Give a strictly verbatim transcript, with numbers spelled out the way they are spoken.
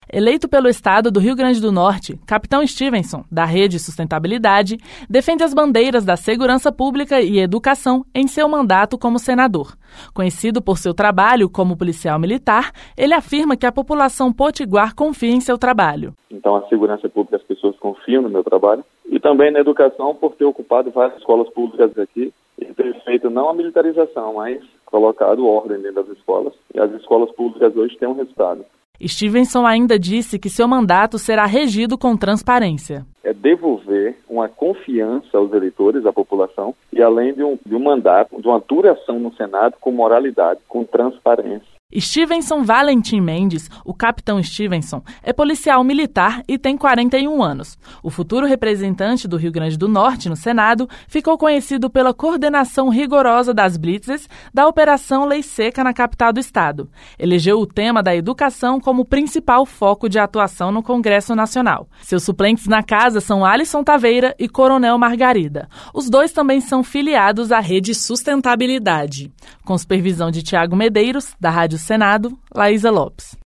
Eleito pelo estado do Rio Grande do Norte, Capitão Stevenson, da Rede Sustentabilidade, defende as bandeiras da segurança pública e educação em seu mandato como senador. Conhecido por seu trabalho como policial militar, ele afirma que a população potiguar confia em seu trabalho. Então, a segurança pública, as pessoas confiam no meu trabalho. E também na educação, por ter ocupado várias escolas públicas aqui e ter feito não a militarização, mas colocado ordem dentro das escolas. E as escolas públicas hoje têm um resultado. Stevenson ainda disse que seu mandato será regido com transparência. É devolver uma confiança aos eleitores, à população, e além de um, de um mandato, de uma duração no Senado com moralidade, com transparência. Stevenson Valentim Mendes, o Capitão Stevenson, é policial militar e tem quarenta e um anos. O futuro representante do Rio Grande do Norte no Senado ficou conhecido pela coordenação rigorosa das blitzes da Operação Lei Seca na capital do estado. Elegeu o tema da educação como principal foco de atuação no Congresso Nacional. Seus suplentes na casa são Alisson Taveira e Coronel Margarida. Os dois também são filiados à Rede Sustentabilidade. Com supervisão de Tiago Medeiros, da Rádio Senado, Laísa Lopes.